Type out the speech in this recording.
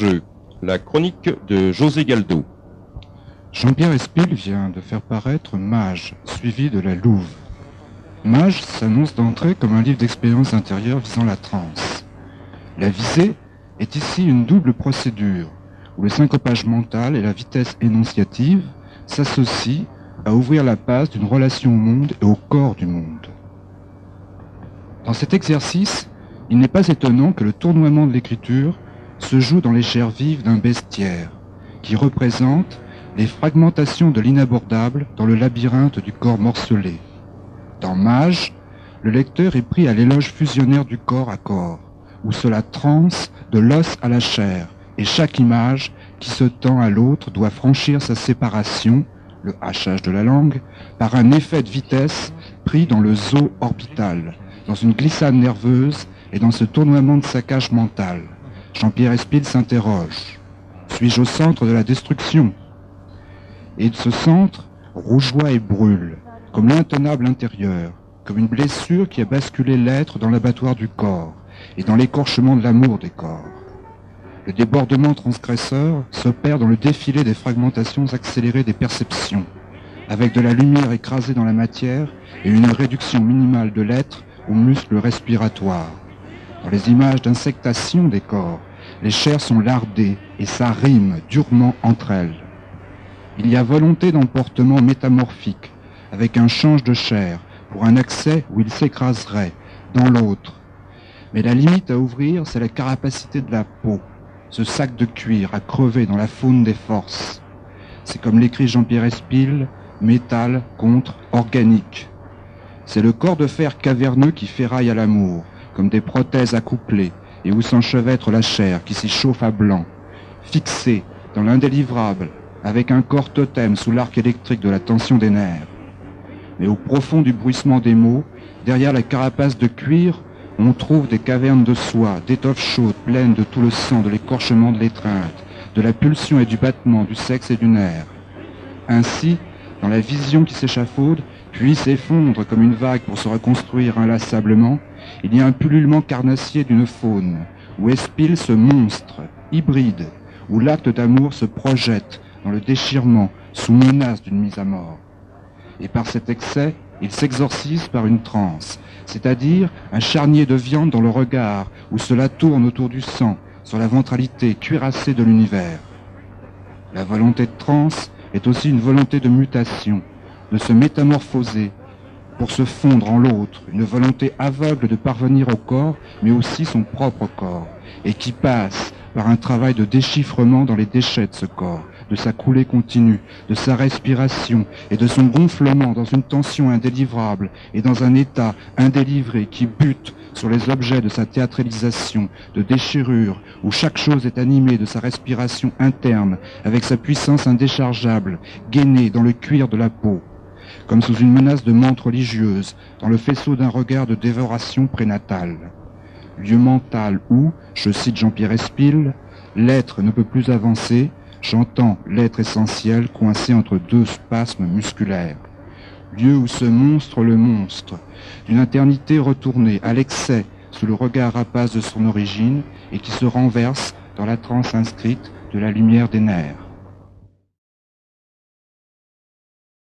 jeu, la chronique de José Galdo. Jean-Pierre Espil vient de faire paraître Mage, suivi de La Louve. Mage s'annonce d'entrée comme un livre d'expérience intérieure visant la transe. La visée est ici une double procédure, où le syncopage mental et la vitesse énonciative s'associent à ouvrir la passe d'une relation au monde et au corps du monde. Dans cet exercice, il n'est pas étonnant que le tournoiement de l'écriture se joue dans les chairs vives d'un bestiaire, qui représente les fragmentations de l'inabordable dans le labyrinthe du corps morcelé. Dans Mage, le lecteur est pris à l'éloge fusionnaire du corps à corps, où cela transe de l'os à la chair, et chaque image qui se tend à l'autre doit franchir sa séparation, le hachage de la langue, par un effet de vitesse pris dans le zoo orbital, dans une glissade nerveuse et dans ce tournoiement de saccage mental. Jean-Pierre Espil s'interroge. Suis-je au centre de la destruction? Et de ce centre rougeoie et brûle, comme l'intenable intérieur, comme une blessure qui a basculé l'être dans l'abattoir du corps et dans l'écorchement de l'amour des corps. Le débordement transgresseur s'opère dans le défilé des fragmentations accélérées des perceptions, avec de la lumière écrasée dans la matière et une réduction minimale de l'être aux muscles respiratoires. Dans les images d'insectation des corps, les chairs sont lardées et ça rime durement entre elles. Il y a volonté d'emportement métamorphique, avec un change de chair, pour un accès où il s'écraserait dans l'autre. Mais la limite à ouvrir, c'est la carapacité de la peau, ce sac de cuir à crever dans la faune des forces. C'est comme l'écrit Jean-Pierre Espil, métal contre organique. C'est le corps de fer caverneux qui ferraille à l'amour, comme des prothèses accouplées, et où s'enchevêtre la chair qui s'y chauffe à blanc, fixée dans l'indélivrable, avec un corps totem sous l'arc électrique de la tension des nerfs. Mais au profond du bruissement des mots, derrière la carapace de cuir, on trouve des cavernes de soie, d'étoffes chaudes pleines de tout le sang, de l'écorchement de l'étreinte, de la pulsion et du battement, du sexe et du nerf. Ainsi, dans la vision qui s'échafaude, puis s'effondre comme une vague pour se reconstruire inlassablement, il y a un pullulement carnassier d'une faune, où Espil ce monstre, hybride, où l'acte d'amour se projette dans le déchirement, sous menace d'une mise à mort. Et par cet excès, il s'exorcise par une transe, c'est-à-dire un charnier de viande dans le regard, où cela tourne autour du sang, sur la ventralité cuirassée de l'univers. La volonté de transe est aussi une volonté de mutation, de se métamorphoser, pour se fondre en l'autre, une volonté aveugle de parvenir au corps, mais aussi son propre corps, et qui passe par un travail de déchiffrement dans les déchets de ce corps, de sa coulée continue, de sa respiration et de son gonflement dans une tension indélivrable et dans un état indélivré qui bute sur les objets de sa théâtralisation, de déchirure, où chaque chose est animée de sa respiration interne avec sa puissance indéchargeable, gainée dans le cuir de la peau, comme sous une menace de menthe religieuse, dans le faisceau d'un regard de dévoration prénatale. Lieu mental où, je cite Jean-Pierre Espil, l'être ne peut plus avancer, j'entends l'être essentiel coincé entre deux spasmes musculaires. Lieu où ce monstre le monstre, d'une internité retournée à l'excès sous le regard rapace de son origine et qui se renverse dans la transe inscrite de la lumière des nerfs.